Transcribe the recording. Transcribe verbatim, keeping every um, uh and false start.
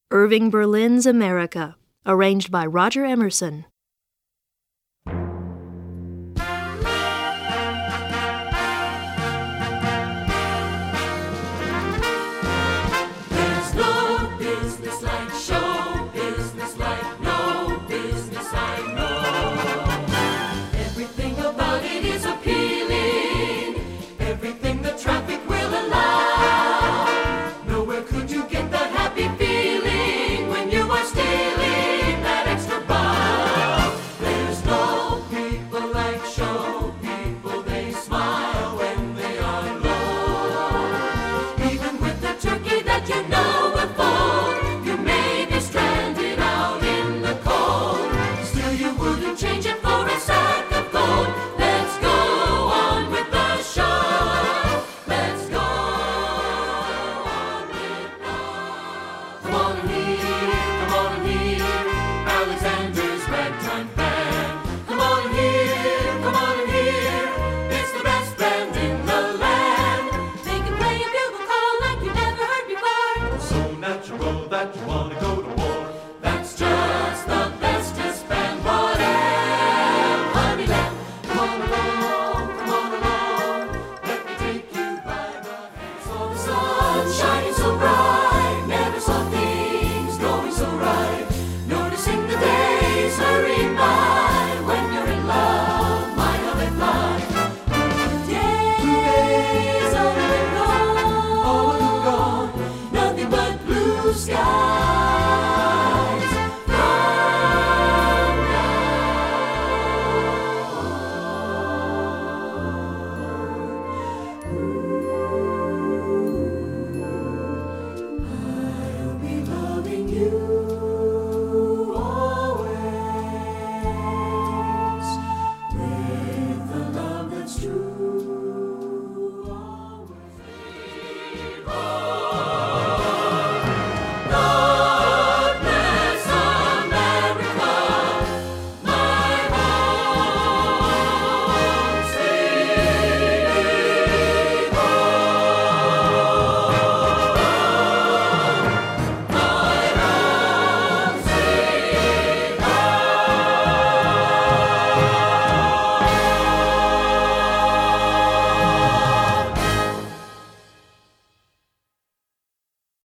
Irving Berlin's America, arranged by Roger Emerson. There's no business like show business, like no business I know. Everything about it is appealing, everything the traffic will allow. Nowhere could you get that happy feeling when you are stealing that extra bow. There's no people like show people, they smile when they are low. Even with the turkey that you know will fold, you may be stranded out in the cold. Still you wouldn't change it for a sack of gold. Let's go on with the show. Let's go on with the Come on and hear, come on and hear Alexander's Ragtime Band. Come on and hear, come on and hear, it's the best band in the land. They can play a bugle call like you never heard before. So natural that you wanna go